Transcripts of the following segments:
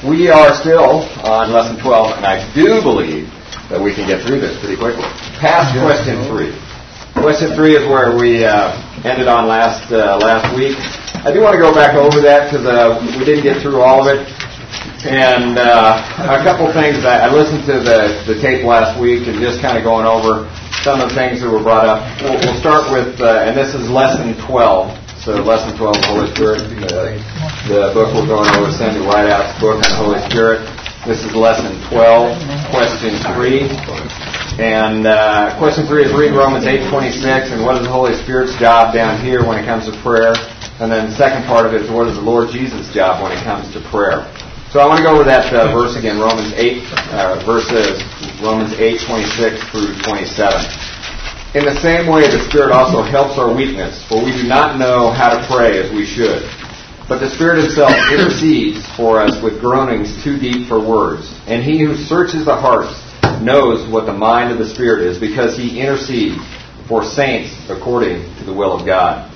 We are still on Lesson 12, and I do believe that we can get through this pretty quickly. Past question 3. Question 3 is where we ended on last week. I do want to go back over that because we didn't get through all of it. And a couple things. I listened to the tape last week and just kind of going over some of the things that were brought up. We'll start with, and this is Lesson 12. So Lesson 12, Holy Spirit. The book we're going over is Cindy Whiteout's book on the Holy Spirit. This is Lesson 12, Question 3. And Question 3 is read Romans 8:26, and what is the Holy Spirit's job down here when it comes to prayer? And then the second part of it is what is the Lord Jesus' job when it comes to prayer? So I want to go over that verse again, Romans 8, verses Romans 8:26 through 27. In the same way, the Spirit also helps our weakness, for we do not know how to pray as we should. But the Spirit Himself intercedes for us with groanings too deep for words. And He who searches the hearts knows what the mind of the Spirit is, because He intercedes for saints according to the will of God.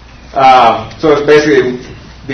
So it's basically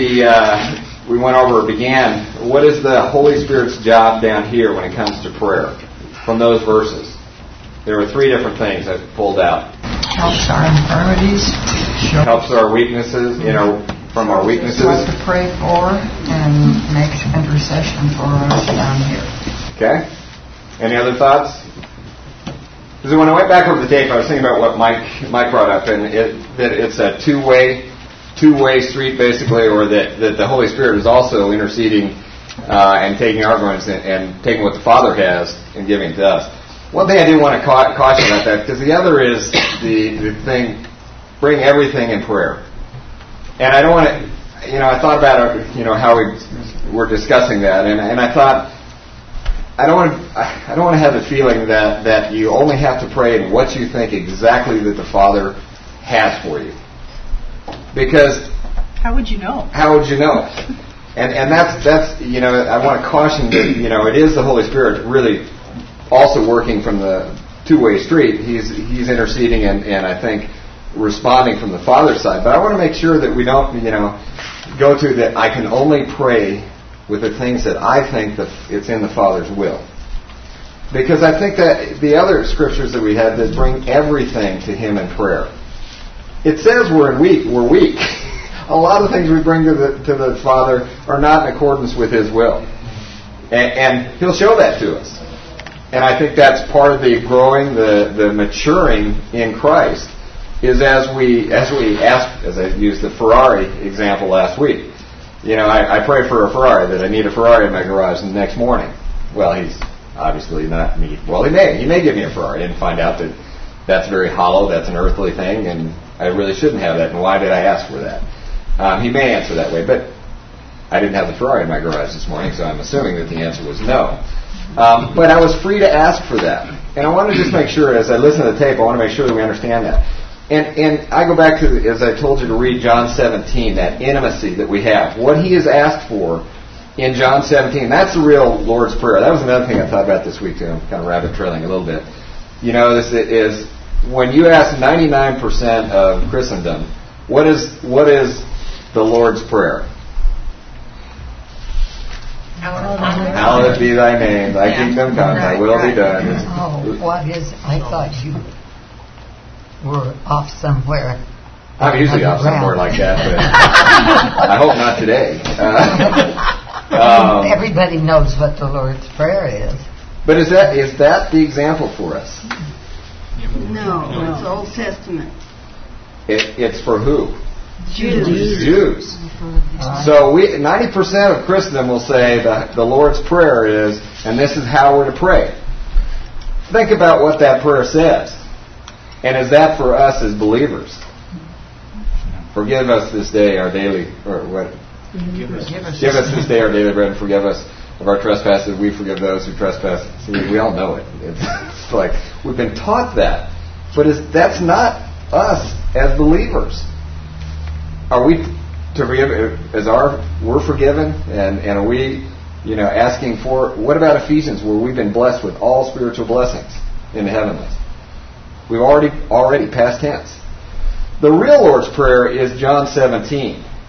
we went over, began, what is the Holy Spirit's job down here when it comes to prayer? From those verses. There were 3 different things I pulled out. Helps our infirmities. Helps our weaknesses, from our weaknesses. What to pray for, and makes intercession for us down here. Okay. Any other thoughts? Because when I went back over the tape, I was thinking about what Mike brought up, and that it's a two-way street, basically, or that the Holy Spirit is also interceding and taking our groans and taking what the Father has and giving it to us. One thing I do want to caution about that, because the other is the thing, bring everything in prayer. And I don't want to, I thought about how we were discussing that, and I thought, I don't want to have the feeling that you only have to pray in what you think exactly that the Father has for you. Because how would you know? How would you know it? And that's I want to caution that it is the Holy Spirit really also working from the two-way street. He's interceding and I think responding from the Father's side. But I want to make sure that we don't go to that I can only pray with the things that I think that it's in the Father's will. Because I think that the other scriptures that we had that bring everything to Him in prayer. It says we're weak. A lot of things we bring to the Father are not in accordance with His will. And He'll show that to us. And I think that's part of the growing, the maturing in Christ, is as we ask, as I used the Ferrari example last week. I pray for a Ferrari, that I need a Ferrari in my garage the next morning. Well, He's obviously not me. Well, He may give me a Ferrari. I didn't find out that that's very hollow, that's an earthly thing, and I really shouldn't have that, and why did I ask for that? He may answer that way, but I didn't have the Ferrari in my garage this morning, so I'm assuming that the answer was no. But I was free to ask for that. And I want to just make sure, as I listen to the tape, I want to make sure that we understand that. And I go back to, as I told you to read John 17, that intimacy that we have. What He has asked for in John 17, that's the real Lord's Prayer. That was another thing I thought about this week, too. I'm kind of rabbit trailing a little bit. This is, when you ask 99% of Christendom, what is the Lord's Prayer? Hallowed be Thy name, Thy kingdom come, Thy will be done. What is? I thought you were off somewhere. I'm usually off somewhere like that, but I hope not today. Everybody knows what the Lord's Prayer is. But is that the example for us? No, it's Old Testament. It's for who? Jews. So 90% of Christendom will say that the Lord's Prayer is, and this is how we're to pray. Think about what that prayer says. And is that for us as believers? Forgive us this day our daily, or what? Give us this day our daily bread, and forgive us of our trespasses. We forgive those who trespass. See, we all know it. It's like we've been taught that, but that's not us as believers. Are we to forgive? We're forgiven, and are we, asking for? What about Ephesians, where we've been blessed with all spiritual blessings in the heavenlies? We've already past tense. The real Lord's Prayer is John 17.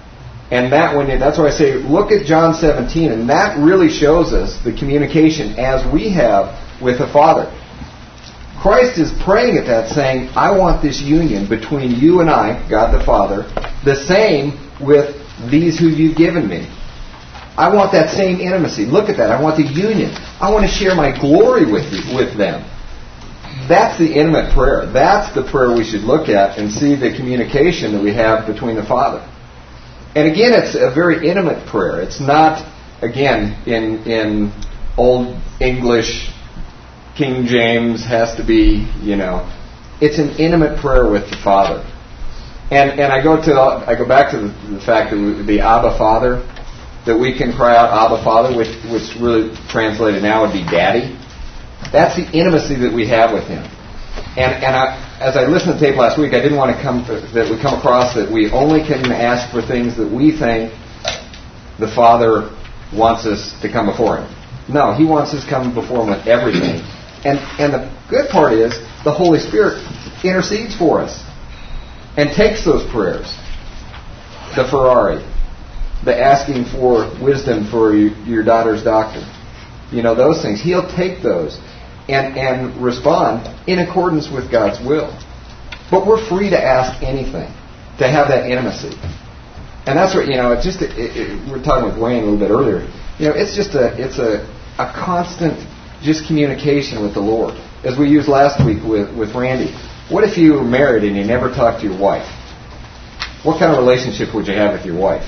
And that's why I say, look at John 17, and that really shows us the communication as we have with the Father. Christ is praying at that, saying, I want this union between you and I, God the Father, the same with these who you've given me. I want that same intimacy. Look at that. I want the union. I want to share my glory with them. That's the intimate prayer. That's the prayer we should look at and see the communication that we have between the Father. And again, it's a very intimate prayer. It's not, again, in Old English, King James has to be, it's an intimate prayer with the Father. And I go back to the fact that the Abba Father, that we can cry out Abba Father, which really translated now would be Daddy. That's the intimacy that we have with Him. And as I listened to the tape last week, I didn't want that we come across that we only can ask for things that we think the Father wants us to come before Him. No, He wants us to come before Him with everything. And the good part is the Holy Spirit intercedes for us and takes those prayers. The Ferrari, the asking for wisdom for your daughter's doctor. Those things. He'll take those and respond in accordance with God's will. But we're free to ask anything, to have that intimacy. And that's what, we're talking with Wayne a little bit earlier. It's just a constant just communication with the Lord. As we used last week with Randy. What if you were married and you never talked to your wife? What kind of relationship would you have with your wife?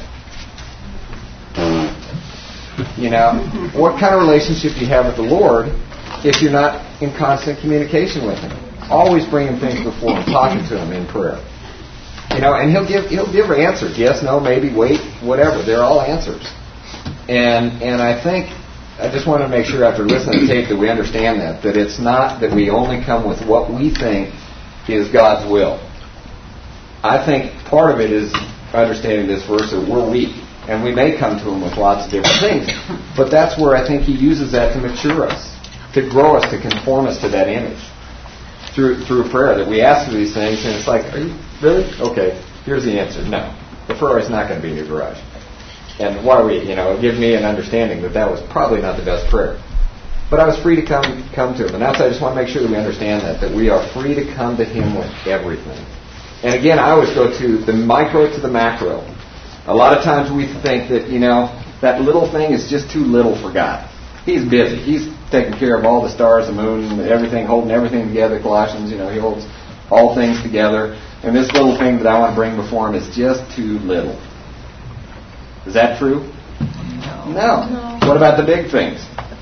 What kind of relationship do you have with the Lord if you're not in constant communication with Him? Always bringing things before Him, talking to Him in prayer. And He'll give answers. Yes, no, maybe, wait, whatever. They're all answers. And I think I just want to make sure after listening to the tape that we understand that it's not that we only come with what we think is God's will. I think part of it is understanding this verse that we're weak. And we may come to Him with lots of different things. But that's where I think He uses that to mature us, to grow us, to conform us to that image. Through prayer, that we ask for these things, and it's like, are you really? Okay, here's the answer. No. The Ferrari's not going to be in your garage. And why are we, give me an understanding that was probably not the best prayer. But I was free to come to Him. And that's, I just want to make sure that we understand that we are free to come to Him with everything. And again, I always go to the micro to the macro. A lot of times we think that, that little thing is just too little for God. He's busy. He's taking care of all the stars, the moon, everything, holding everything together. Colossians, He holds all things together. And this little thing that I want to bring before Him is just too little. Is that true? No. What about the big things?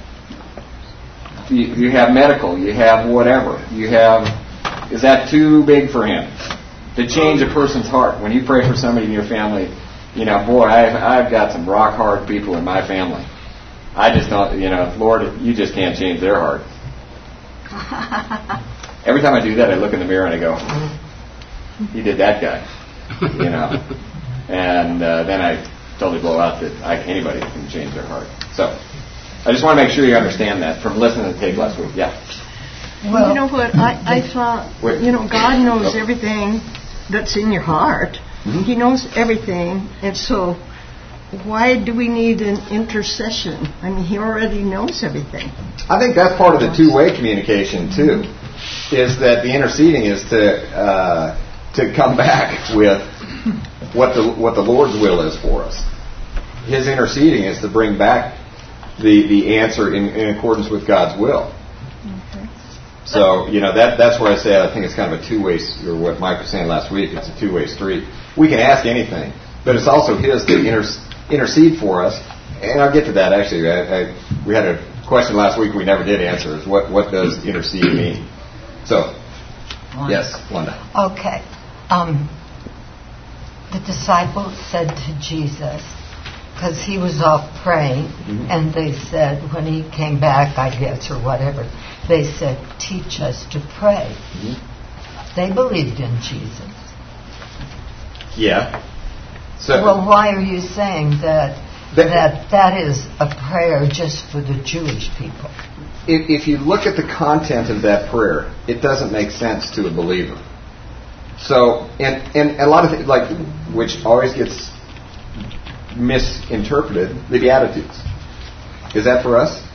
You have medical. You have whatever. Is that too big for Him? To change a person's heart. When you pray for somebody in your family, boy, I've got some rock hard people in my family. I just don't, Lord, you just can't change their heart. Every time I do that, I look in the mirror and I go, He did that guy. And then I totally blow out that anybody can change their heart. So, I just want to make sure you understand that from listening to the tape last week. Yeah. Well, you know what? I thought, God knows everything that's in your heart. Mm-hmm. He knows everything, and so why do we need an intercession? I mean, He already knows everything. I think that's part of the two-way communication too. Is that the interceding is to come back with what the Lord's will is for us. His interceding is to bring back the answer in accordance with God's will. Okay. So that's where I say I think it's kind of a two-way, or what Mike was saying last week. It's a two-way street. We can ask anything, but it's also His to intercede for us. And I'll get to that, actually. We had a question last week we never did answer, is what does intercede mean? So, yes, Wanda. Okay. The disciples said to Jesus, because He was off praying, and they said, when He came back, I guess, or whatever, they said, teach us to pray. They believed in Jesus. Yeah. So, well, why are you saying that is a prayer just for the Jewish people? If you look at the content of that prayer, it doesn't make sense to a believer. So, and a lot of things, like, which always gets misinterpreted the Beatitudes. Is that for us?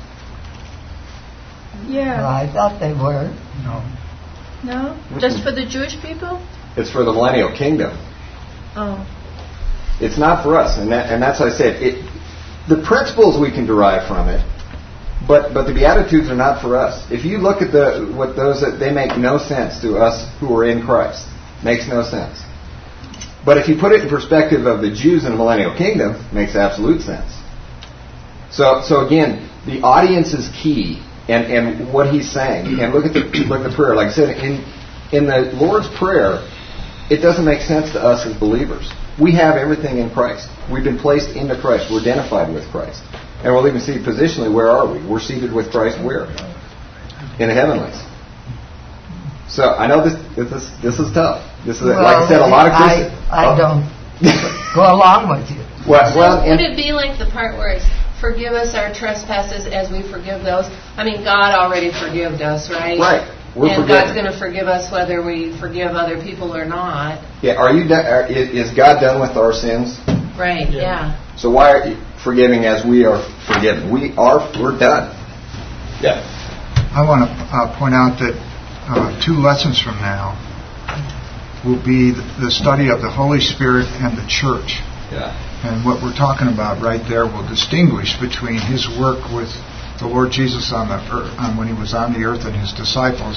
Yeah. Well, I thought they were. No? Just for the Jewish people? It's for the millennial kingdom. Oh. It's not for us, and that's what I said. The principles we can derive from it, but the Beatitudes are not for us. If you look at they make no sense to us who are in Christ. Makes no sense. But if you put it in perspective of the Jews in the millennial kingdom, it makes absolute sense. So again, the audience is key, and what he's saying. And look at the prayer. Like I said, in the Lord's Prayer, it doesn't make sense to us as believers. We have everything in Christ. We've been placed into Christ. We're identified with Christ. And we'll even see positionally, where are we? We're seated with Christ where? In the heavenlies. So I know this is tough. This is, like I said, a lot of Christians. I don't go along with you. Would it be like the part where it's forgive us our trespasses as we forgive those? I mean, God already forgave us, right? Right. And God's going to forgive us whether we forgive other people or not. Yeah. Is God done with our sins? Right. Yeah. So why are you forgiving as we are forgiven? We're done. Yeah. I want to point out that 2 lessons from now will be the study of the Holy Spirit and the church. Yeah. And what we're talking about right there will distinguish between his work with the Lord Jesus on the earth, when he was on the earth, and his disciples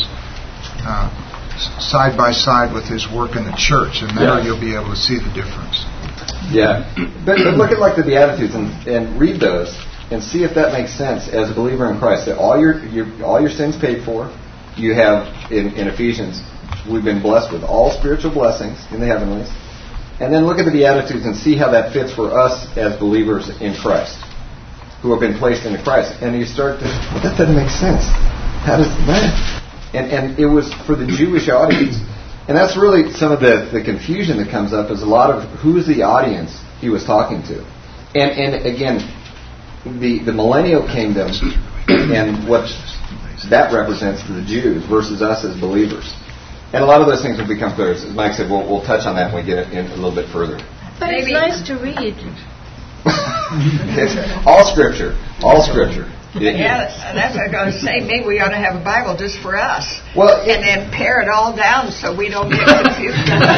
side by side with his work in the church, and there you'll be able to see the difference. Yeah, but look at the Beatitudes and read those and see if that makes sense as a believer in Christ. That all your sins paid for. You have in Ephesians, we've been blessed with all spiritual blessings in the heavenlies. And then look at the Beatitudes and see how that fits for us as believers in Christ, who have been placed into Christ. And you start to, that doesn't make sense. How does that? And it was for the Jewish audience. And that's really some of the confusion that comes up, is a lot of who's the audience he was talking to. And again, the millennial kingdom and what that represents to the Jews versus us as believers. And a lot of those things will become clear. As Mike said, we'll touch on that when we get in a little bit further. But it's nice to read. It's all Scripture. All Scripture. Yeah, that's what I was going to say. Maybe we ought to have a Bible just for us. Well, and then pare it all down so we don't get confused.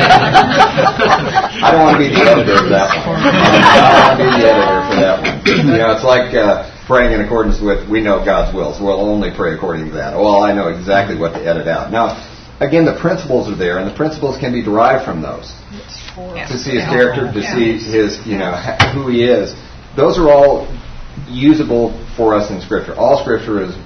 I don't want to be the editor of that one. I don't want to be the editor for that one. It's like praying in accordance with, we know God's will, so we'll only pray according to that. Well, I know exactly what to edit out. Now, again, the principles are there, and the principles can be derived from those. To see his character, to see his, who he is. Those are all usable for us in Scripture. All Scripture is,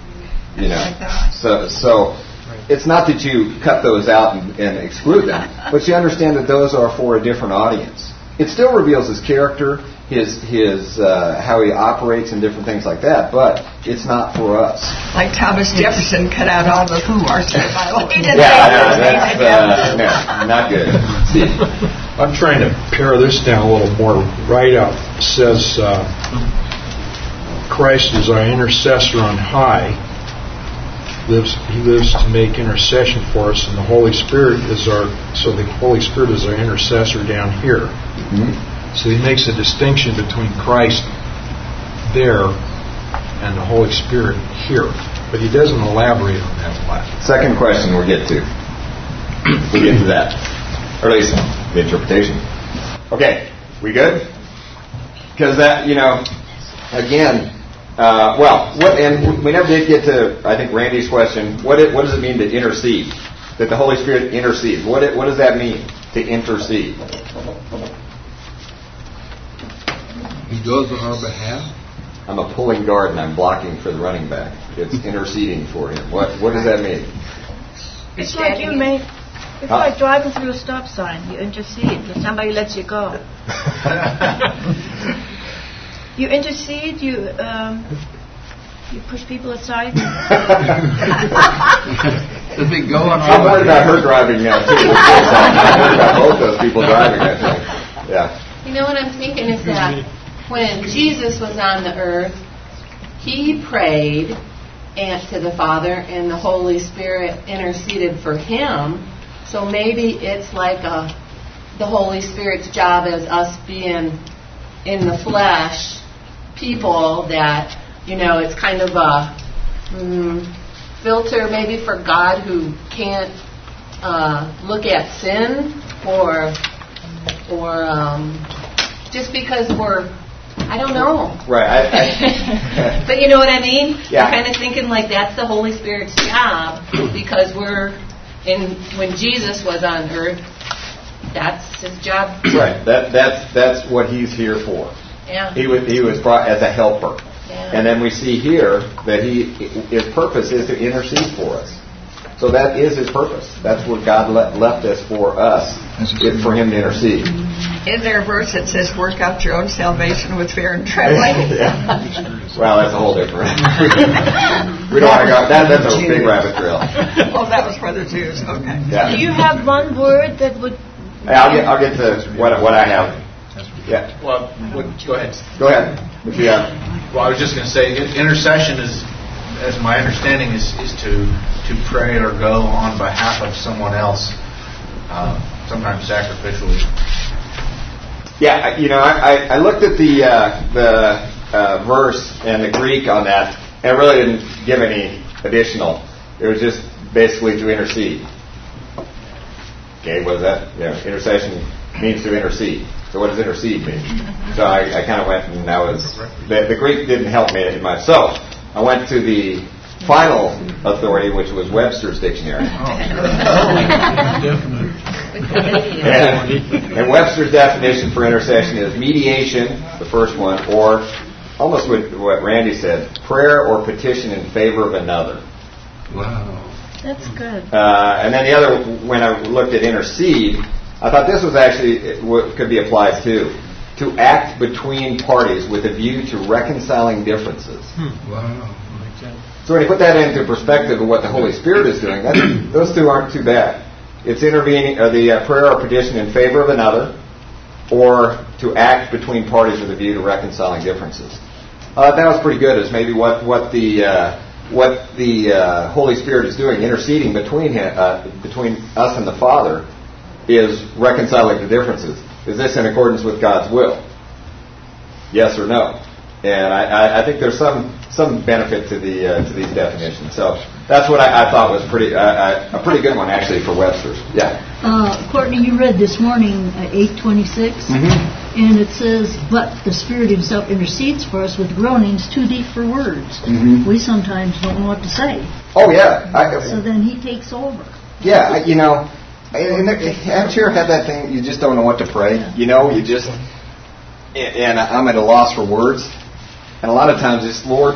so it's not that you cut those out and exclude them, but you understand that those are for a different audience. It still reveals his character, his how he operates and different things like that, but it's not for us. Like Thomas Jefferson cut out all the who parts of the Bible. That's not good. Steve. I'm trying to pare this down a little more. Right up it says Christ is our intercessor on high. He lives to make intercession for us, and the Holy Spirit is our intercessor down here. Mm-hmm. So he makes a distinction between Christ there and the Holy Spirit here. But he doesn't elaborate on that much. Second question we'll get to. We'll get to that. Or at least the interpretation. Okay, we good? Because that, again, and we never did get to, I think, Randy's question. What does it mean to intercede? That the Holy Spirit intercedes. What does that mean, to intercede? He goes on our behalf. I'm a pulling guard and I'm blocking for the running back. It's interceding for him. What does that mean? It's like it's like driving through a stop sign. You intercede. If somebody lets you go. You intercede. You push people aside. Does it go on? I'm worried about her driving now too. I'm worried about both those people driving, I think. Yeah. You know what I'm thinking is that when Jesus was on the earth, he prayed to the Father, and the Holy Spirit interceded for him. So maybe it's like the Holy Spirit's job as us being in the flesh people that, it's kind of a filter maybe for God who can't look at sin or just because I don't know. Right. But you know what I mean? Yeah. I'm kind of thinking like that's the Holy Spirit's job because when Jesus was on earth, that's his job. Right. That's what he's here for. Yeah. He was brought as a helper. Yeah. And then we see here that his purpose is to intercede for us. So that is his purpose. That's what God left us for us, for him to intercede. Is there a verse that says, work out your own salvation with fear and trembling? Yeah. Well, that's a whole different. We don't want to go. That's a big rabbit trail. Oh, that was for the Jews. Okay. Yeah. Do you have one word that would... I'll get to what I have. Yeah. Well, go ahead. Go ahead. If you have. Well, I was just going to say, intercession is, as my understanding, is to pray or go on behalf of someone else, sometimes sacrificially. Yeah, I looked at the verse and the Greek on that, and it really didn't give any additional. It was just basically to intercede. Okay, what is that? Intercession means to intercede. So what does intercede mean? So I kind of went, and that was the Greek didn't help me much. So I went to the final authority, which was Webster's dictionary. And Webster's definition for intercession is mediation, the first one, or almost what Randy said, prayer or petition in favor of another. Wow. That's good. And then the other, when I looked at intercede, I thought this was actually what could be applied to act between parties with a view to reconciling differences. Wow. So when you put that into perspective of what the Holy Spirit is doing, those two aren't too bad. It's intervening, or the prayer or petition in favor of another, or to act between parties with a view to reconciling differences. That was pretty good. Is maybe what the Holy Spirit is doing, interceding between us and the Father, is reconciling the differences. Is this in accordance with God's will? Yes or no? And I think there's some benefit to these definitions. So that's what I thought was a pretty good one actually for Webster's. Yeah. Courtney, you read this morning 8:26, and it says, "But the Spirit Himself intercedes for us with groanings too deep for words." We sometimes don't know what to say. Oh yeah. So then He takes over. Yeah, haven't you ever had that thing? You just don't know what to pray. You just, and I'm at a loss for words. And a lot of times it's, Lord,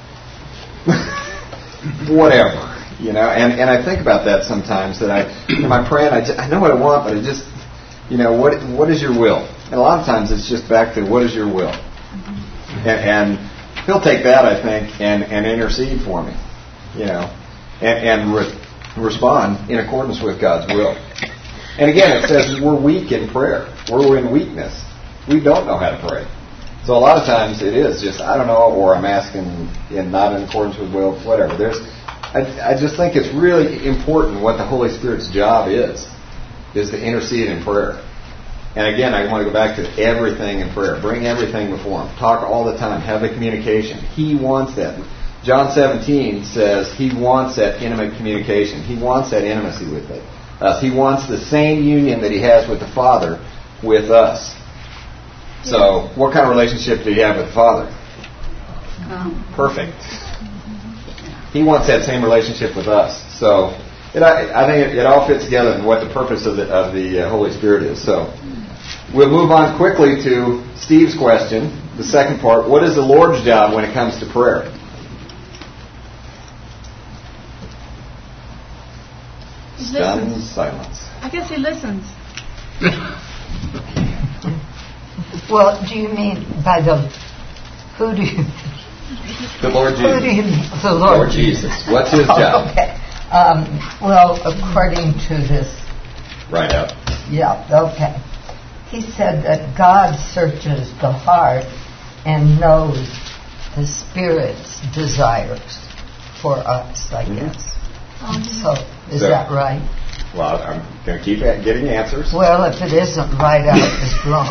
whatever, And I think about that sometimes, that I'm praying, I know what I want, but I just, what is your will? And a lot of times it's just back to, what is your will? And He'll take that, I think, and intercede for me, and respond in accordance with God's will. And again, it says we're weak in prayer. We're in weakness. We don't know how to pray. So a lot of times it is just, I don't know, or I'm asking not in accordance with will, whatever. I just think it's really important what the Holy Spirit's job is to intercede in prayer. And again, I want to go back to everything in prayer. Bring everything before Him. Talk all the time. Have the communication. He wants that. John 17 says He wants that intimate communication. He wants that intimacy with us. He wants the same union that He has with the Father with us. So, what kind of relationship do you have with the Father? Perfect. He wants that same relationship with us. So, I think it all fits together in what the purpose of the Holy Spirit is. So, we'll move on quickly to Steve's question, the second part. What is the Lord's job when it comes to prayer? Stunned silence. I guess He listens. Well, do you mean by who do you... The Lord Jesus. Who do you mean? The Lord Jesus. What's His job? Okay. Well, according to this... Right up. Yeah, okay. He said that God searches the heart and knows the Spirit's desires for us, I guess. So, is that right? Well, I'm going to keep getting answers. Well, if it isn't right out, it's wrong.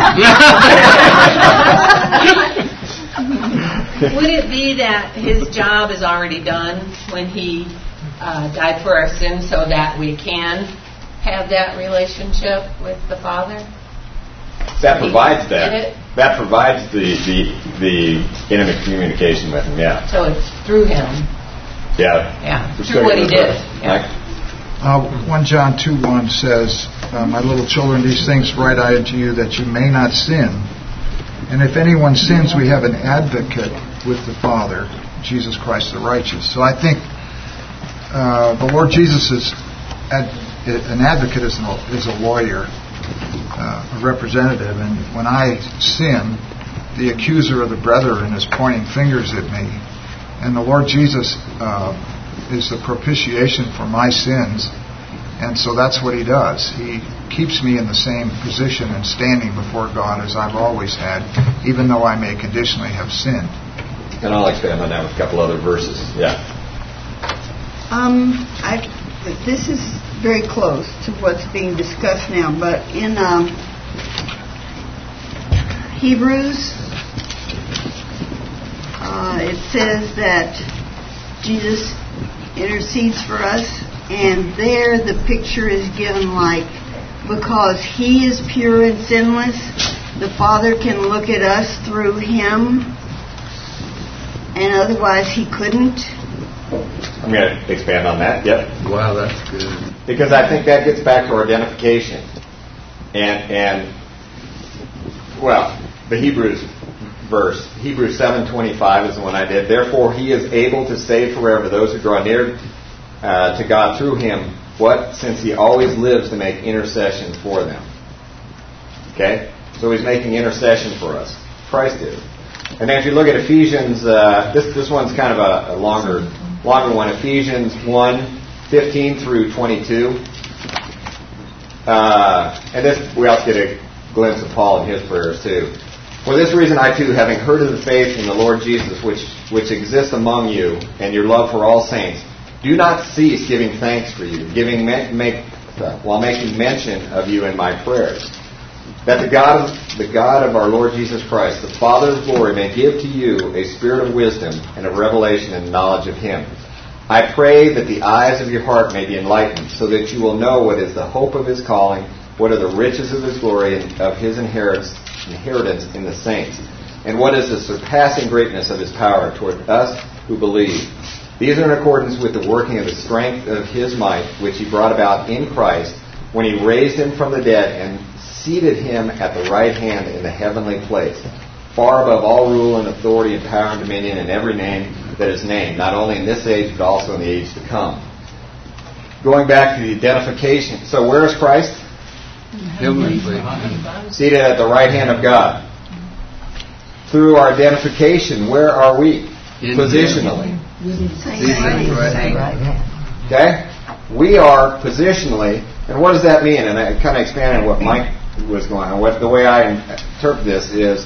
Would it be that his job is already done when he died for our sins so that we can have that relationship with the Father? That provides that. That provides the intimate communication with him, yeah. So it's through him. Yeah. Yeah, through what he did. Yeah. 1 John 2:1 says, "My little children, these things write I unto you that you may not sin. And if anyone sins, we have an advocate with the Father, Jesus Christ the righteous." So I think the Lord Jesus is an advocate, is a lawyer, a representative. And when I sin, the accuser of the brethren is pointing fingers at me. And the Lord Jesus is the propitiation for my sins, and so that's what he does. He keeps me in the same position and standing before God as I've always had, even though I may conditionally have sinned. And I'll expand on that with a couple other verses. Yeah. This is very close to what's being discussed now, but in Hebrews, it says that Jesus intercedes for us, and there the picture is given like, because he is pure and sinless, the Father can look at us through him, and otherwise he couldn't. I'm going to expand on that. Yep. Wow, that's good. Because I think that gets back to our identification, and well, the Hebrews verse, Hebrews 7:25 is the one I did. Therefore, he is able to save forever those who draw near to God through him. What? Since he always lives to make intercession for them. Okay? So he's making intercession for us. Christ is. And then if you look at Ephesians, this one's kind of a longer one. Ephesians 1:15 through 22. And this, we also get a glimpse of Paul and his prayers too. For this reason I too, having heard of the faith in the Lord Jesus, which exists among you, and your love for all saints, do not cease giving thanks for you, while making mention of you in my prayers, that the God of our Lord Jesus Christ, the Father of glory, may give to you a spirit of wisdom and of revelation and knowledge of him. I pray that the eyes of your heart may be enlightened, so that you will know what is the hope of his calling, what are the riches of his glory, and of his inheritance in the saints, and what is the surpassing greatness of his power toward us who believe. These are in accordance with the working of the strength of his might, which he brought about in Christ, when he raised him from the dead and seated him at the right hand in the heavenly place, far above all rule and authority and power and dominion and every name that is named, not only in this age but also in the age to come. Going back to the identification. So where is Christ? Seated at the right hand of God. Through our identification, where are we? Positionally. Okay? We are positionally, and what does that mean? And I kind of expanded on what Mike was going on. The way I interpret this is,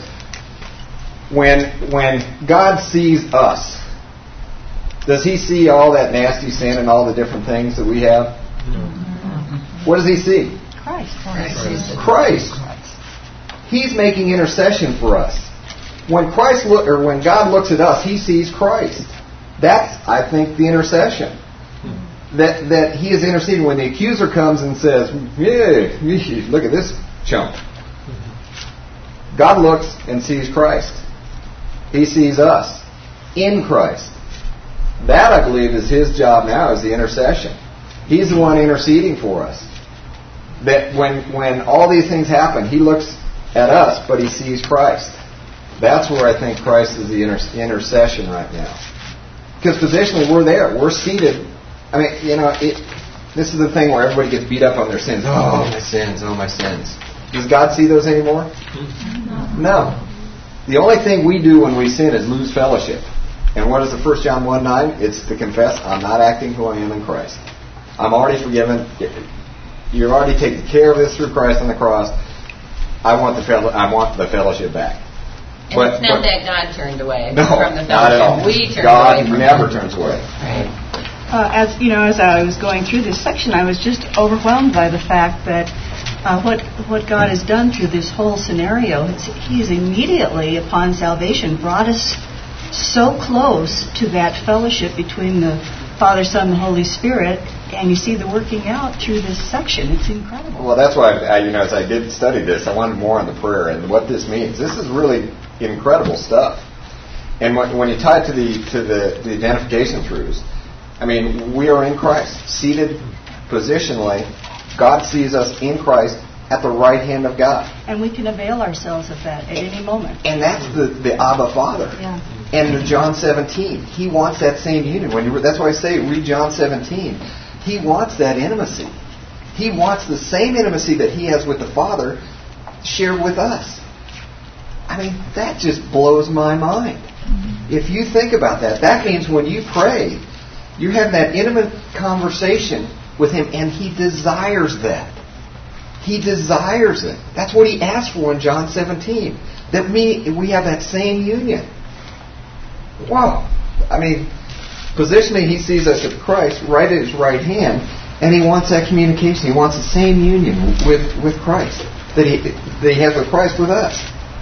when God sees us, does he see all that nasty sin and all the different things that we have? What does he see? Christ. He's making intercession for us. When God looks at us, he sees Christ. That's, I think, the intercession. That he is interceding. When the accuser comes and says, "Yeah, look at this chump," God looks and sees Christ. He sees us in Christ. That, I believe, is his job now, is the intercession. He's the one interceding for us. That when all these things happen, he looks at us, but he sees Christ. That's where I think Christ is the intercession right now. Because positionally, we're there. We're seated. I mean, this is the thing where everybody gets beat up on their sins. Oh, my sins. Oh, my sins. Does God see those anymore? No. The only thing we do when we sin is lose fellowship. And what is the 1 John 1:9? It's to confess I'm not acting who I am in Christ. I'm already forgiven. You're already taking care of this through Christ on the cross. I want the fellowship back. And it's not that God turned away from the fellowship. Not at all. We turned God away from never turns away. Right. as I was going through this section, I was just overwhelmed by the fact that what God has done through this whole scenario, He's immediately upon salvation brought us so close to that fellowship between the Father, Son, and Holy Spirit, and you see the working out through this section. It's incredible. Well, that's why as I did study this, I wanted more on the prayer and what this means. This is really incredible stuff. And when you tie it to the identification truths, I mean, we are in Christ, seated positionally. God sees us in Christ at the right hand of God. And we can avail ourselves of that at any moment. And that's the Abba Father. Yeah. And John 17, He wants that same union. That's why I say read John 17. He wants that intimacy. He wants the same intimacy that He has with the Father shared with us. I mean, that just blows my mind. Mm-hmm. If you think about that, that means when you pray, you have that intimate conversation with Him, and He desires that. He desires it. That's what He asked for in John 17. That we have that same union. Wow. I mean, positionally, He sees us at Christ, right at His right hand, and He wants that communication. He wants the same union with Christ that He has with Christ with us.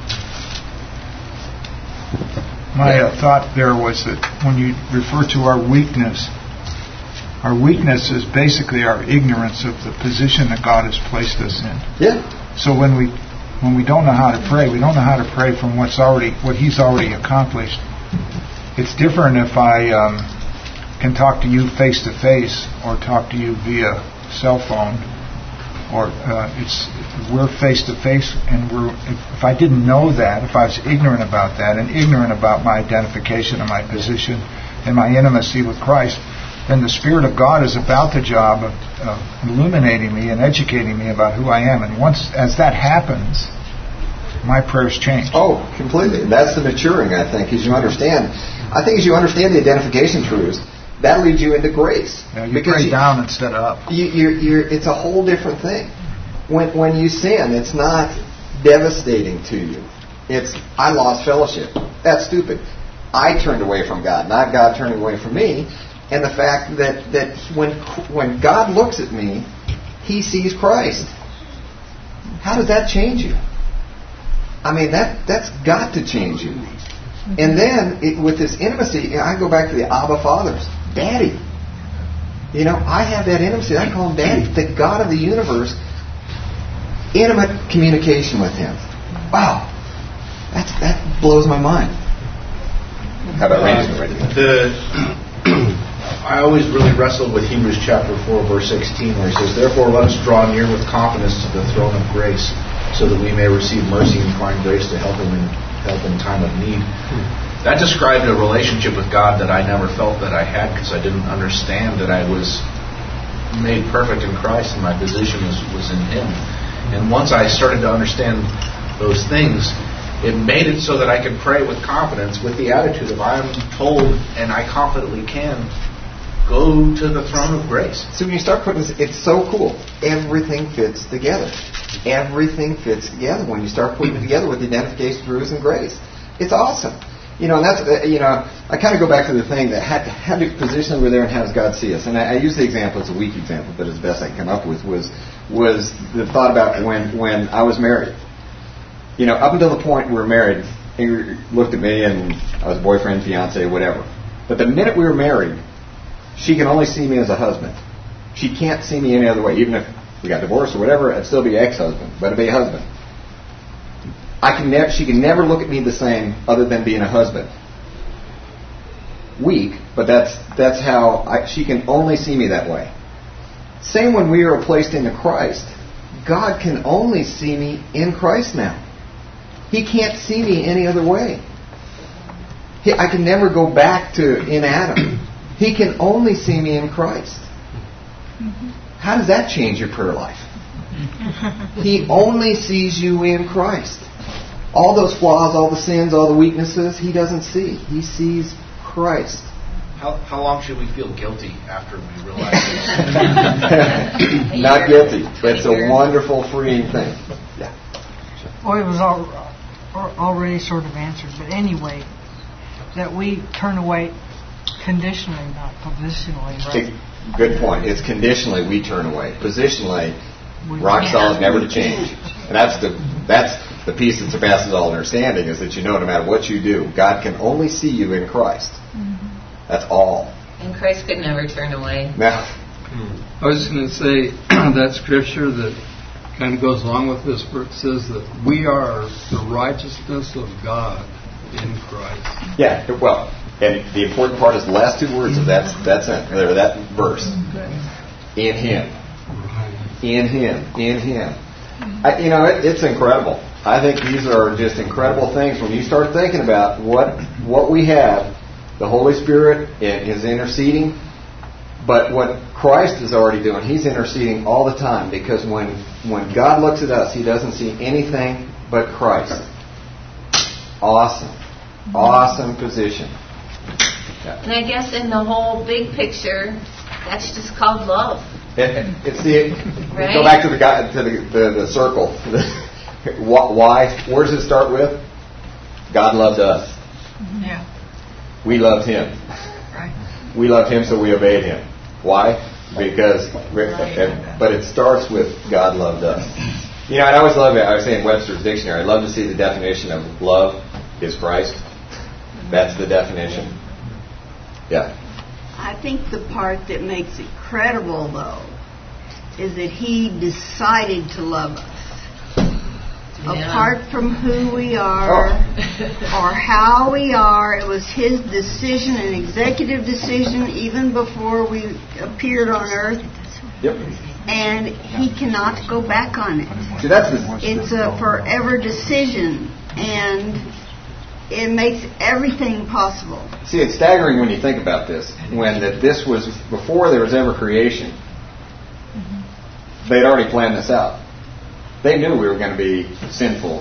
My thought there was that when you refer to our weakness is basically our ignorance of the position that God has placed us in. Yeah. So when we don't know how to pray, we don't know how to pray from what He's already accomplished. It's different if I can talk to you face to face or talk to you via cell phone, or we're face to face, and if I didn't know that, if I was ignorant about that and ignorant about my identification and my position and my intimacy with Christ, then the Spirit of God is about the job of illuminating me and educating me about who I am. And as that happens, my prayers change. Oh, completely. That's the maturing, I think, as you understand. I think as you understand the identification truths, that leads you into grace. Yeah, you pray down instead of up. It's a whole different thing. When you sin, it's not devastating to you. It's, I lost fellowship. That's stupid. I turned away from God, not God turning away from me. And the fact that when God looks at me, He sees Christ. How does that change you? I mean, that's got to change you. And then, with this intimacy, I go back to the Abba Fathers. Daddy. I have that intimacy. I call Him Daddy. The God of the universe. Intimate communication with Him. Wow. That blows my mind. How about Randy? I always really wrestled with Hebrews chapter 4, verse 16, where He says, "Therefore let us draw near with confidence to the throne of grace, so that we may receive mercy and find grace to help in time of need." That described a relationship with God that I never felt that I had, because I didn't understand that I was made perfect in Christ and my position was in Him. And once I started to understand those things, it made it so that I could pray with confidence, with the attitude of, I am told and I confidently can go to the throne of grace. So when you start putting this, it's so cool. Everything fits together. Everything fits together when you start putting it together with the identification, truths, and grace. It's awesome. And that's, I kind of go back to the thing that how to position over there and how does God see us? And I use the example, it's a weak example, but it's the best I can come up with, was the thought about when I was married. Up until the point we were married, he looked at me and I was boyfriend, fiance, whatever. But the minute we were married, she can only see me as a husband. She can't see me any other way. Even if we got divorced or whatever, I'd still be ex-husband, but I'd be a husband. She can never look at me the same other than being a husband. Weak, but that's how she can only see me that way. Same when we are placed into Christ. God can only see me in Christ now. He can't see me any other way. I can never go back to in Adam. He can only see me in Christ. How does that change your prayer life? He only sees you in Christ. All those flaws, all the sins, all the weaknesses, He doesn't see. He sees Christ. How long should we feel guilty after we realize this? Not guilty. It's a wonderful, freeing thing. Yeah. Well, it was already sort of answered, but anyway, that we turn away Conditionally, not positionally, right? Good point. It's conditionally we turn away. Positionally, rock solid, never to change. And that's the peace that surpasses all understanding, is that you know no matter what you do, God can only see you in Christ. That's all. And Christ could never turn away. Now, I was going to say that scripture that kind of goes along with this, where it says that we are the righteousness of God in Christ. Yeah, well, and the important part is the last two words of that verse. In Him. In Him. In Him. It's incredible. I think these are just incredible things when you start thinking about what we have. The Holy Spirit is interceding, but what Christ is already doing, He's interceding all the time, because when God looks at us, He doesn't see anything but Christ. Awesome position. Yeah. And I guess in the whole big picture, that's just called love. Right? Go back to the circle. Why? Where does it start with? God loved us. Yeah. We loved Him. Right. We loved Him, so we obeyed Him. Why? But it starts with God loved us. And I always love it. I was saying Webster's Dictionary. I love to see the definition of love is Christ. That's the definition. Yeah. I think the part that makes it credible, though, is that He decided to love us. Apart from who we are or how we are, it was His decision, an executive decision, even before we appeared on earth. Yep. And He cannot go back on it. See, it's a forever decision, and it makes everything possible. See, it's staggering when you think about this. When this was before there was ever creation, they'd already planned this out. They knew we were going to be sinful,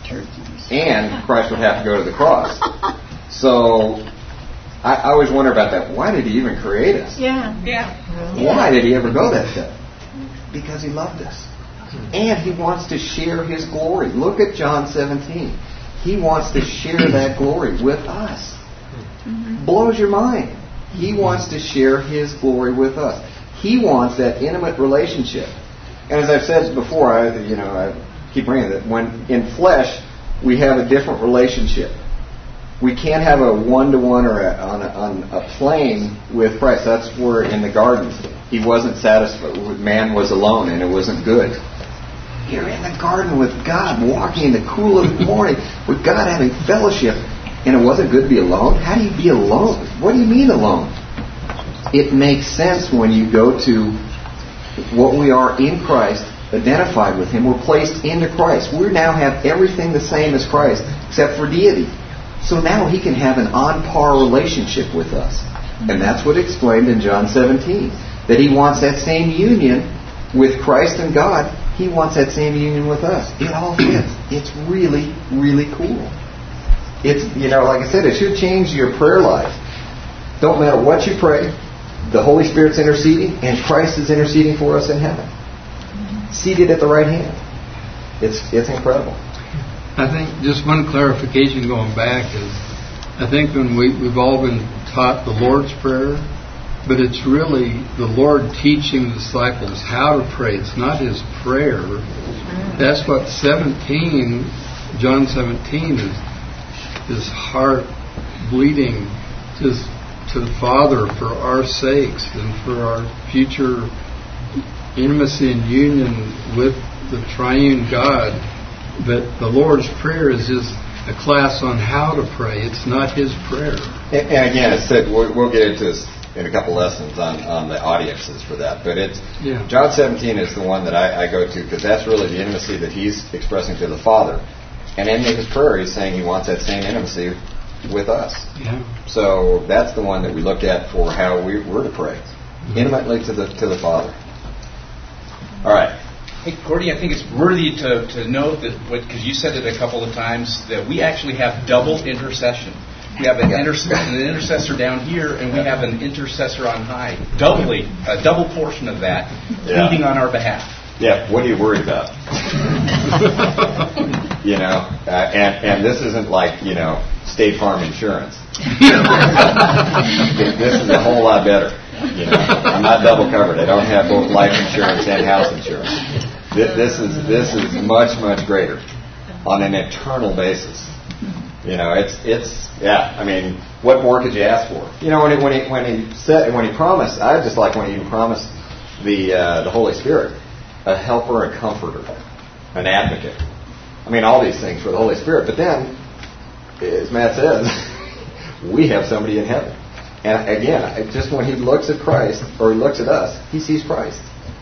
and Christ would have to go to the cross. So I always wonder about that. Why did He even create us? Yeah. Why did He ever go that step? Because He loved us. And He wants to share His glory. Look at John 17. He wants to share that glory with us. Blows your mind. He wants to share His glory with us. He wants that intimate relationship. And as I've said before, I keep bringing it, when in flesh we have a different relationship. We can't have a one-to-one or on a plane with Christ. That's where in the garden He wasn't satisfied. Man was alone, and it wasn't good. You're in the garden with God, walking in the cool of the morning with God, having fellowship, and it wasn't good to be alone? How do you be alone? What do you mean alone? It makes sense when you go to what we are in Christ, identified with Him. We're placed into Christ. We now have everything the same as Christ, except for deity. So now He can have an on-par relationship with us. And that's what explained in John 17. That He wants that same union with Christ and God. He wants that same union with us. It all fits. It's really, really cool. It's, like I said, it should change your prayer life. Don't matter what you pray, the Holy Spirit's interceding, and Christ is interceding for us in heaven. Seated at the right hand. It's incredible. I think just one clarification going back is, I think when we've all been taught the Lord's Prayer, but it's really the Lord teaching the disciples how to pray. It's not His prayer. That's what John 17 is, His heart bleeding just to the Father for our sakes and for our future intimacy and union with the triune God. But the Lord's Prayer is just a class on how to pray. It's not His prayer. And again, it's said, we'll get into this in a couple lessons on the audiences for that. But John 17 is the one that I go to, because that's really the intimacy that He's expressing to the Father. And in His prayer, He's saying He wants that same intimacy with us. Yeah. So that's the one that we look at for how we're to pray. Intimately to the Father. All right. Hey, Gordy, I think it's worthy to note that, because you said it a couple of times, that we actually have double intercession. We have an intercessor down here, and we have an intercessor on high. A double portion of that, pleading on our behalf. Yeah, what are you worried about? And this isn't like, State Farm Insurance. This is a whole lot better. You know, I'm not double covered. I don't have both life insurance and house insurance. This is much, much greater on an eternal basis. You know, it's I mean, what more could you ask for? You know, when he promised, I just like when he promised the Holy Spirit, a helper, a comforter, an advocate. I mean, all these things for the Holy Spirit. But then, as Matt says, we have somebody in heaven. And again, just when he looks at Christ, or he looks at us, he sees Christ.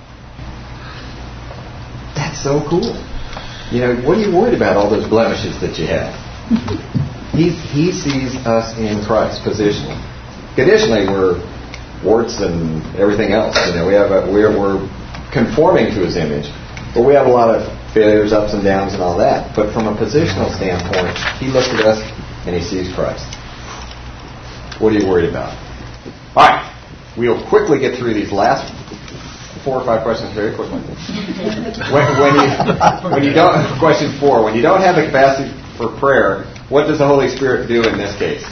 That's so cool. You know, what are you worried about all those blemishes that you have? He sees us in Christ positionally. Conditionally, we're warts and everything else. You know, we're conforming to his image, but we have a lot of failures, ups and downs, and all that. But from a positional standpoint, he looks at us and he sees Christ. What are you worried about? All right, we'll quickly get through these last 4 or 5 questions very quickly. When you don't, question 4, when you don't have the capacity for prayer, what does the Holy Spirit do in this case?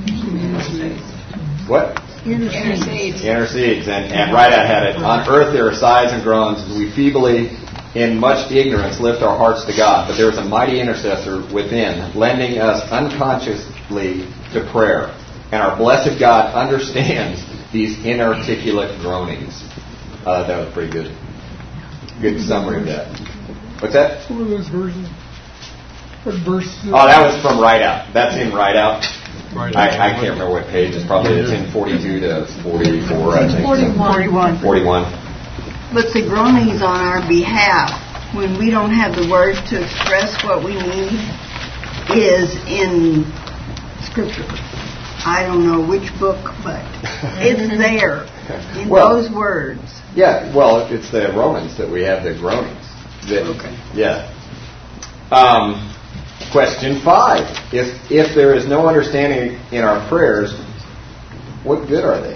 What? Intercedes. And Rideout had it. On earth there are sighs and groans as we feebly, in much ignorance, lift our hearts to God. But there is a mighty intercessor within, lending us unconsciously to prayer. And our blessed God understands these inarticulate groanings. That was pretty good. Good summary of that. What's that? What are those verses? What verse? Oh, that was from Rideout. That's in Rideout. I can't remember what page. It's in 42 to 44, I think. 41. But the groanings on our behalf, when we don't have the words to express what we need, is in Scripture. I don't know which book, but it's there in those words. Yeah, well, it's the Romans that we have the groanings. Okay. Yeah. Question 5. If there is no understanding in our prayers, what good are they?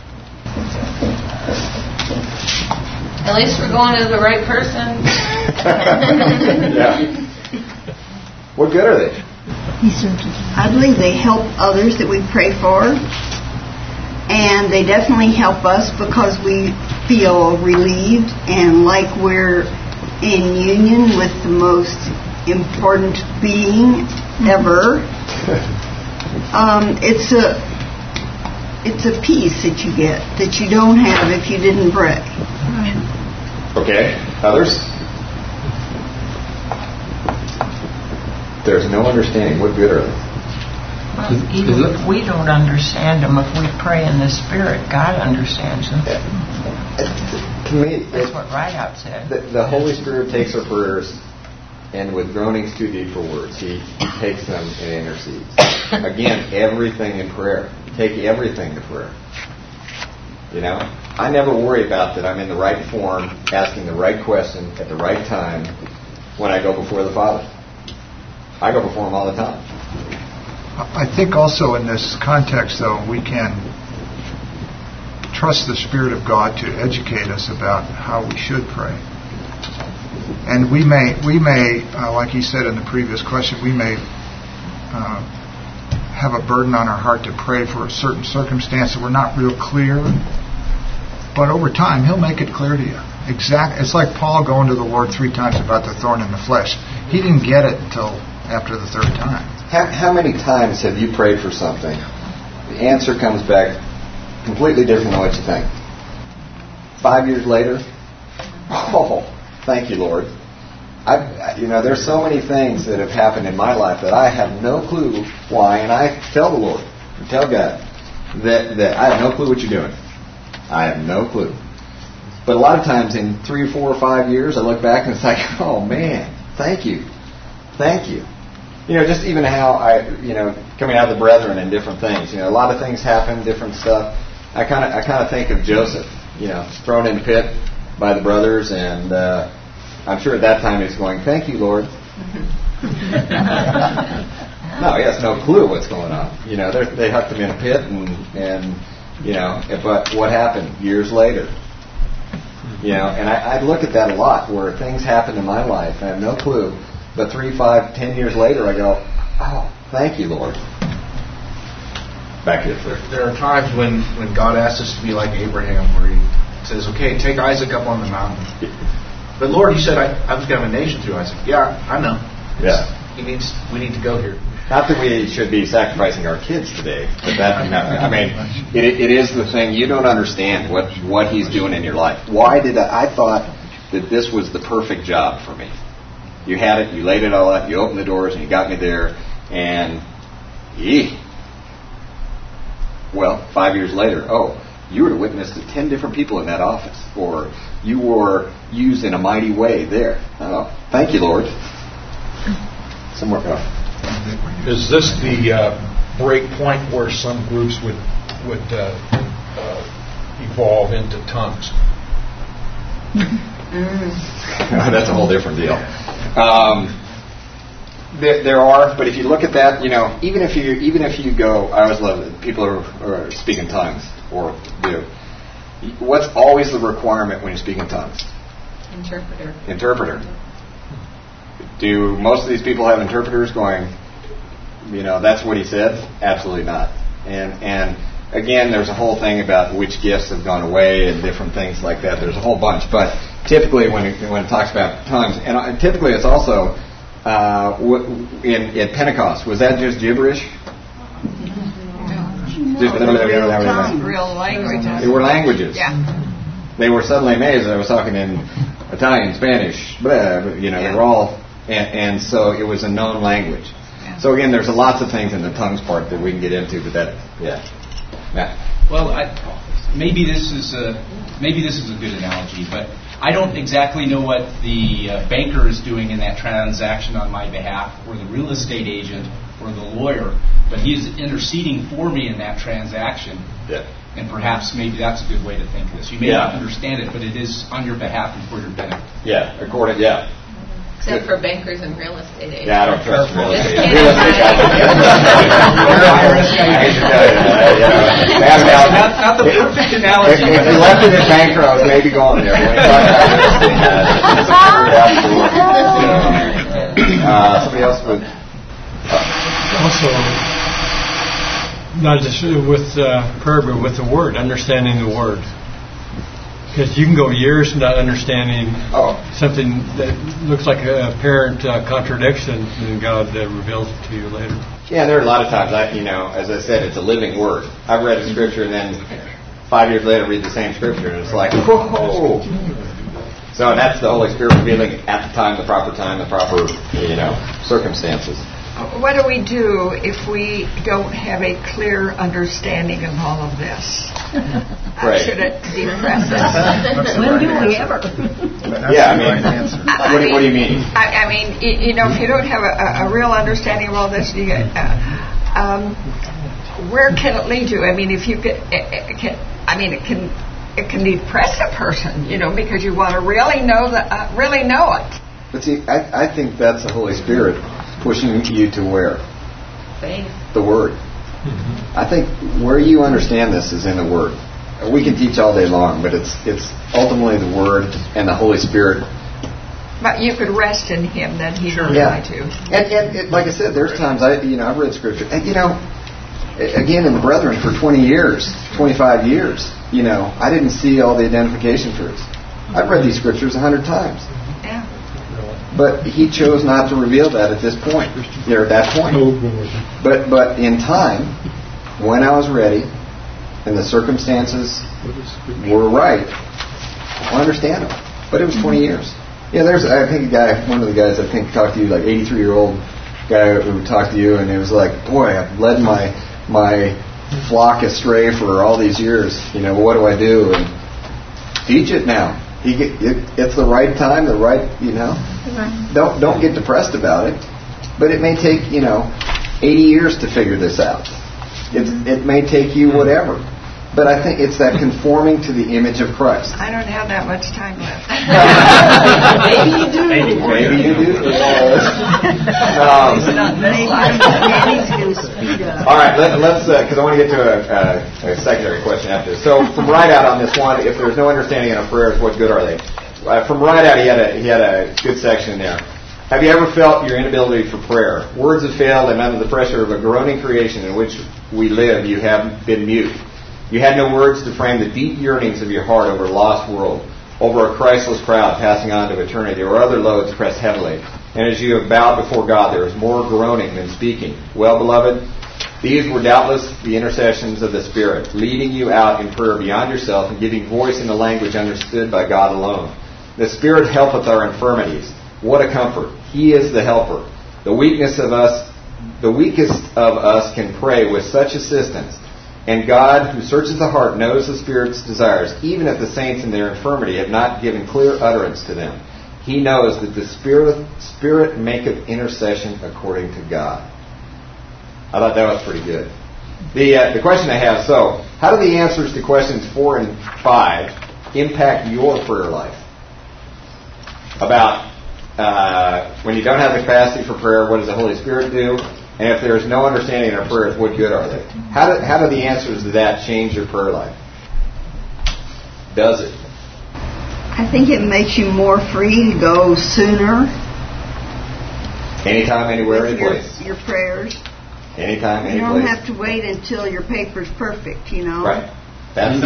At least we're going to the right person. Yeah. What good are they? I believe they help others that we pray for. And they definitely help us because we feel relieved and like we're in union with the most important being ever. It's a peace that you get that you don't have if you didn't pray. Okay. Others? There's no understanding. What good are they? Well, even if we don't understand them, if we pray in the Spirit, God understands them. To me, that's what Rideout said. The Holy Spirit takes our prayers, and with groanings too deep for words, He takes them and intercedes. Again, everything in prayer. Take everything to prayer. You know? I never worry about that I'm in the right form, asking the right question at the right time when I go before the Father. I go before Him all the time. I think also in this context, though, we can trust the Spirit of God to educate us about how we should pray. And we may, like he said in the previous question, we may have a burden on our heart to pray for a certain circumstance that we're not real clear. But over time, He'll make it clear to you. It's like Paul going to the Lord 3 times about the thorn in the flesh. He didn't get it until after the 3rd time. How many times have you prayed for something? The answer comes back completely different than what you think. 5 years later, oh, thank you, Lord. There's so many things that have happened in my life that I have no clue why, and I tell the Lord, tell God that I have no clue what you're doing. I have no clue. But a lot of times in 3 or 4 or 5 years, I look back and it's like, oh man, thank you. Thank you. Just even how coming out of the brethren and different things. A lot of things happen, different stuff. I kind of think of Joseph, thrown in the pit by the brothers, and I'm sure at that time he's going, thank you, Lord. No, he has no clue what's going on. They hucked him in a pit, and but what happened years later? And I look at that a lot, where things happen in my life, I have no clue. But 3, 5, 10 years later, I go, oh, thank you, Lord. back here. There are times when God asks us to be like Abraham, where He says, "Okay, take Isaac up on the mountain." But Lord, You said I was going to have a nation through Isaac. Yeah, I know. Yeah. We need to go here. Not that we should be sacrificing our kids today, but that, I mean, it is the thing. You don't understand what He's doing in your life. Why did I thought that this was the perfect job for me. You had it, you laid it all out, you opened the doors, and you got me there, and well, 5 years later, you were to witness to 10 different people in that office, or you were used in a mighty way there. Oh, thank you, Lord. Somewhere else. Is this the break point where some groups would evolve into tongues? That's a whole different deal. There are, but if you look at that, even if you go, I always love it. People are speaking tongues, or do. What's always the requirement when you speak in tongues? Interpreter. Do most of these people have interpreters going, that's what he said? Absolutely not. And again, there's a whole thing about which gifts have gone away and different things like that. There's a whole bunch. But typically when it talks about tongues, and typically it's also in Pentecost, was that just gibberish? Real languages. They were languages. Yeah. They were suddenly amazed that I was talking in Italian, Spanish, blah, they were all, and so it was a known language. Yeah. So again, there's lots of things in the tongues part that we can get into, but Matt. Well, maybe this is a good analogy, but I don't exactly know what the banker is doing in that transaction on my behalf, or the real estate agent, or the lawyer, but he's interceding for me in that transaction. Yeah. And perhaps maybe that's a good way to think of this. You may not understand it, but it is on your behalf and for your benefit. Yeah, Except for bankers and real estate agents. Yeah, I don't trust real estate agents. Not the perfect analogy. If you left it in banker, I was maybe going there. Somebody else would... Also, not just with prayer, but with the Word, understanding the Word. Because you can go years not understanding something that looks like a apparent contradiction, and God reveals it to you later. Yeah, there are a lot of times, as I said, it's a living Word. I've read a scripture, and then 5 years later read the same scripture, and it's like, whoa! So that's the Holy Spirit revealing at the time, the proper circumstances. What do we do if we don't have a clear understanding of all of this? Right. Should it depress us? When do we ever? What do you mean? I mean, if you don't have a real understanding of all this, you get, where can it lead you? I mean, if you it can depress a person, because you want to really know it. But see, I think that's the Holy Spirit pushing you to where? Faith. The Word. Mm-hmm. I think where you understand this is in the Word. We can teach all day long, but it's ultimately the Word and the Holy Spirit. But you could rest in Him, then He will guide you. And like I said, there's times I've read Scripture, and again in the Brethren for 20 years, 25 years, I didn't see all the identification truths. I've read these Scriptures 100 times. Yeah. But He chose not to reveal that at this point, at that point. But in time, when I was ready, and the circumstances were right, I understand them. But it was 20 years. Yeah, I think one of the guys talked to you, like 83-year-old guy who talked to you, and it was like, boy, I've led my flock astray for all these years. What do I do? And teach it now. It's the right time, Don't get depressed about it. But it may take, 80 years to figure this out. It may take you whatever. But I think it's that conforming to the image of Christ. I don't have that much time left. Maybe you do. Maybe you do. All right, let's because I want to get to a secondary question after this. So from right out on this one, if there's no understanding in our prayers, what good are they? From right out, he had a good section there. Have you ever felt your inability for prayer? Words have failed, and under the pressure of a groaning creation in which we live, you have been mute. You had no words to frame the deep yearnings of your heart over a lost world, over a Christless crowd passing on to eternity, or other loads pressed heavily. And as you have bowed before God, there is more groaning than speaking. Well, beloved, these were doubtless the intercessions of the Spirit, leading you out in prayer beyond yourself and giving voice in the language understood by God alone. The Spirit helpeth our infirmities. What a comfort. He is the helper. The weakest of us can pray with such assistance. And God, who searches the heart, knows the Spirit's desires, even if the saints in their infirmity have not given clear utterance to them. He knows that the Spirit maketh intercession according to God. I thought that was pretty good. The question I have, so, how do the answers to questions 4 and 5 impact your prayer life? About when you don't have the capacity for prayer, what does the Holy Spirit do? And if there is no understanding in our prayers, what good are they? How do the answers to that change your prayer life? Does it? I think it makes you more free to go sooner. Anytime, anywhere, any place. Your prayers. Anytime, any place. You don't place. have to wait until your paper's perfect, you know. Right. That's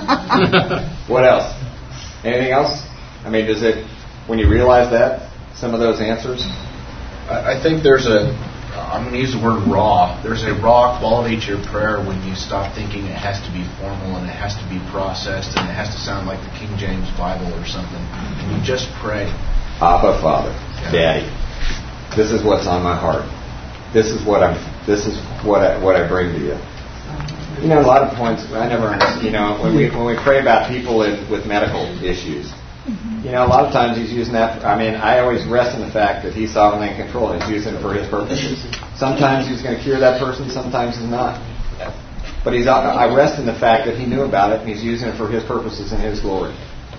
it. What else? Anything else? I mean, does it, when you realize that, some of those answers? I think I'm going to use the word raw. There's a raw quality to your prayer when you stop thinking it has to be formal and it has to be processed and it has to sound like the King James Bible or something. And you just pray. Abba, Father, Daddy, this is what's on my heart. This is what I bring to you. You know, a lot of points I never understand. You know, when we pray about people with medical issues. You know, a lot of times he's using that. I mean, I always rest in the fact that he's sovereignly in control and he's using it for his purposes. Sometimes he's going to cure that person, sometimes he's not. But I rest in the fact that he knew about it and he's using it for his purposes and his glory.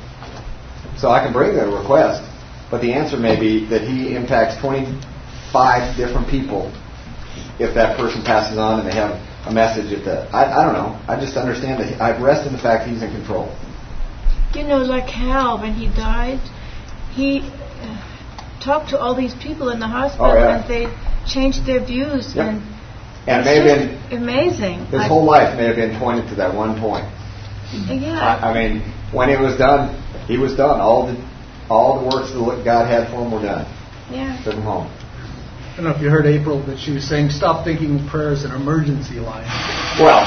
So I can bring the request, but the answer may be that he impacts 25 different people if that person passes on and they have a message at the... I don't know. I just understand that I rest in the fact he's in control. You know, like Hal, when he died, he talked to all these people in the hospital, and they changed their views. Yep. And it may have been amazing. His whole life may have been pointed to that one point. Yeah. I mean, when it was done, he was done. All the works that God had for him were done. Yeah. Took him home. I don't know if you heard April, but she was saying, stop thinking of prayer as an emergency line. Well,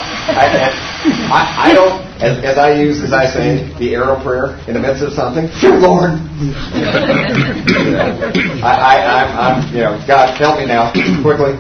I don't, as I say, the arrow prayer in the midst of something, dear Lord. I'm God, help me now, quickly.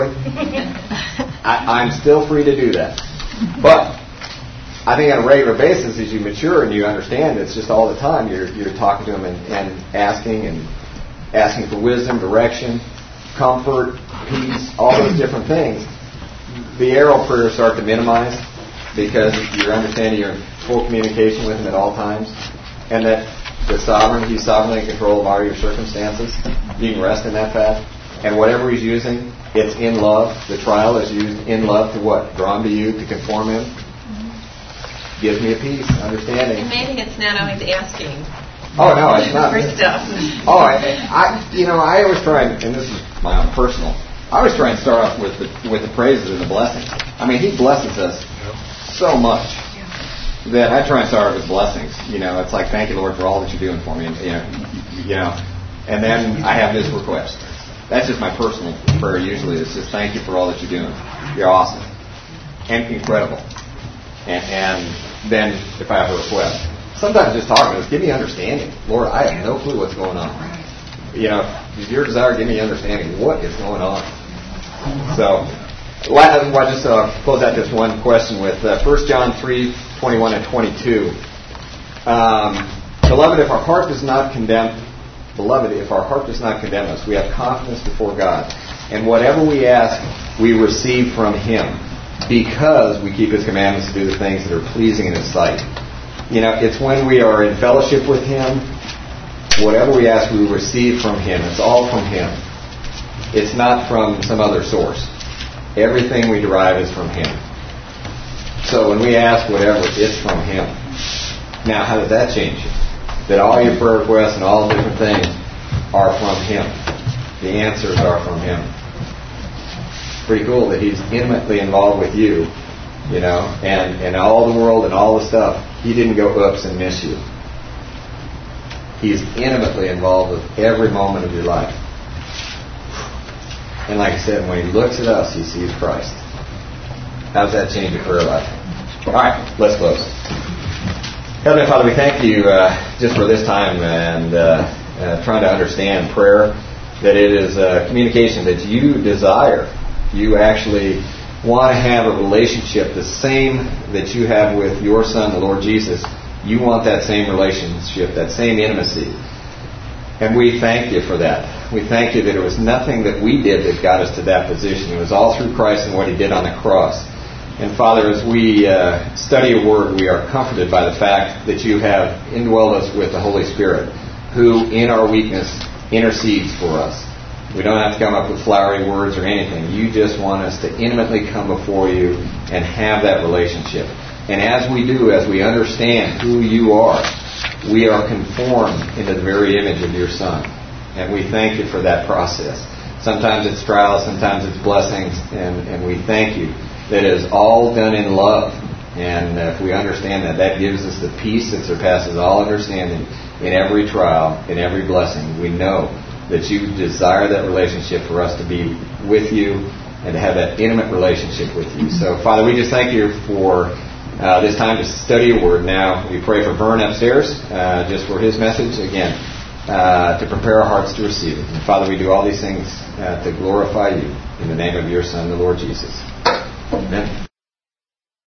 I'm still free to do that. But I think on a regular basis, as you mature and you understand, it's just all the time you're talking to him and asking for wisdom, direction, comfort, peace, all those different things. The arrow prayers start to minimize because you're understanding you're in full communication with him at all times, and that he's sovereignly in control of all your circumstances. You can rest in that fact. And whatever he's using, it's in love. The trial is used in love to what? Draw him to you, to conform him. Gives me a peace, understanding. And maybe it's not always asking. Oh, no, it's not. For stuff. Oh, I always try, and this is my own personal, I always try and start off with the praises and the blessings. I mean, he blesses us so much that I try and start with blessings. You know, it's like, thank you, Lord, for all that you're doing for me. And, and then I have this request. That's just my personal prayer usually. It's just, thank you for all that you're doing. You're awesome. And incredible. And then if I have a request, sometimes just talking is, give me understanding. Lord, I have no clue what's going on. You know, if your desire, give me understanding. What is going on? So, I'll just close out this one question with 1 John 3:21 and 22. Beloved, if our heart does not condemn us, we have confidence before God. And whatever we ask, we receive from Him, because we keep His commandments to do the things that are pleasing in His sight. You know, it's when we are in fellowship with Him, whatever we ask, we receive from Him. It's all from Him. It's not from some other source. Everything we derive is from Him. So when we ask whatever, it's from Him. Now, how does that change you? That all your prayer requests and all the different things are from Him. The answers are from Him. pretty cool that He's intimately involved with you, you know, and all the world and all the stuff. He didn't go oops and miss you. He's intimately involved with every moment of your life. And like I said, when He looks at us, He sees Christ. How does that change your prayer life? All right, let's close. Heavenly Father, we thank You just for this time and trying to understand prayer, that it is a communication that You desire. You actually want to have a relationship the same that You have with Your Son, the Lord Jesus. You want that same relationship, that same intimacy. And we thank You for that. We thank You that it was nothing that we did that got us to that position. It was all through Christ and what He did on the cross. And Father, as we study Your Word, we are comforted by the fact that You have indwelled us with the Holy Spirit, who in our weakness intercedes for us. We don't have to come up with flowery words or anything. You just want us to intimately come before You and have that relationship. And as we do, as we understand who You are, we are conformed into the very image of Your Son. And we thank You for that process. Sometimes it's trials, sometimes it's blessings, and we thank You that it is all done in love. And if we understand that, that gives us the peace that surpasses all understanding in every trial, in every blessing. We know that You desire that relationship for us to be with You and to have that intimate relationship with You. So, Father, we just thank You for this time to study Your Word. Now, we pray for Vern upstairs, just for his message, again, to prepare our hearts to receive it. And, Father, we do all these things to glorify You in the name of Your Son, the Lord Jesus. Amen.